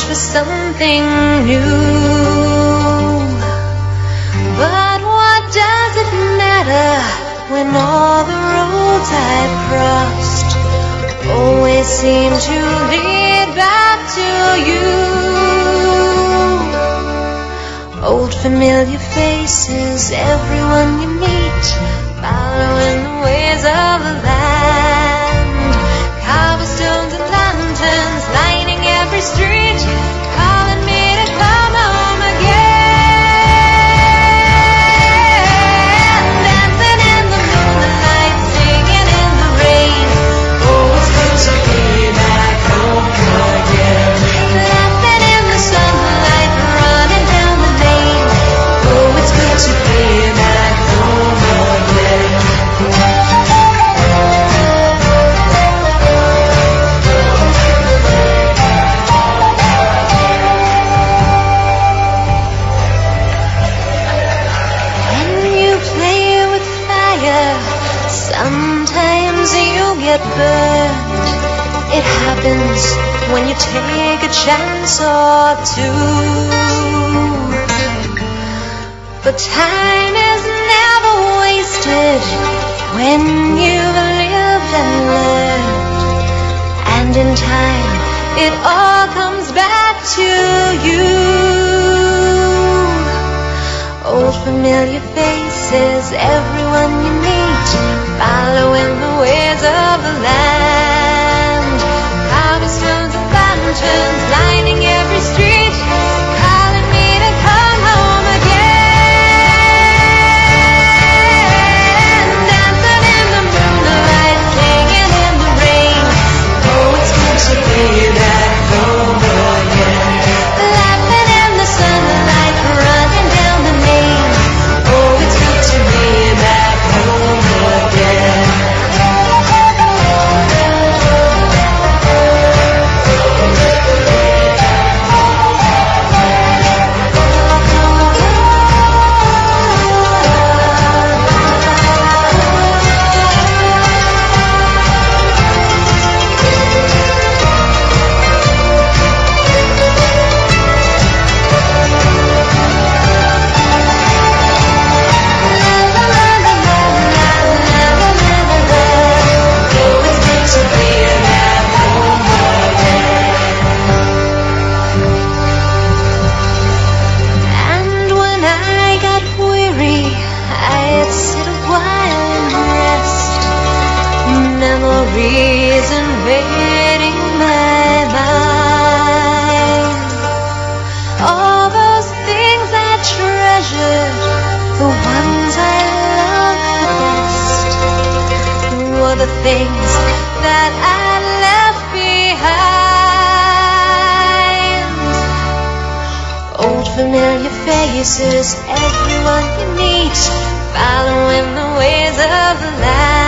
search for something new. But what does it matter when all the roads I've crossed always seem to lead back to you? Old familiar faces, everyone you meet, following the ways of the land. Cobblestones and lanterns lining every street, calling me to come home again. Dancing in the moonlight, singing in the rain. Oh, it's good to be back home again. Laughing in the sunlight, running down the lane. Oh, it's good to be back home again. Sometimes you get burned. It happens when you take a chance or two. But time is never wasted when you've lived and learned. And in time, it all comes back to you. Old familiar faces, everyone you meet, following the ways of the land. Cobblestones and lanterns lining every street, calling me to come home again. Dancing in the moonlight, singing in the rain. Oh, it's good to be back home again. Laughing in the sunlight, running down the lane. Oh, it's good to be back home again. Memories invading my mind. All those things I treasured, the ones I loved the best, were the things that I left behind. Old familiar faces, everyone you meet, following the ways of the land.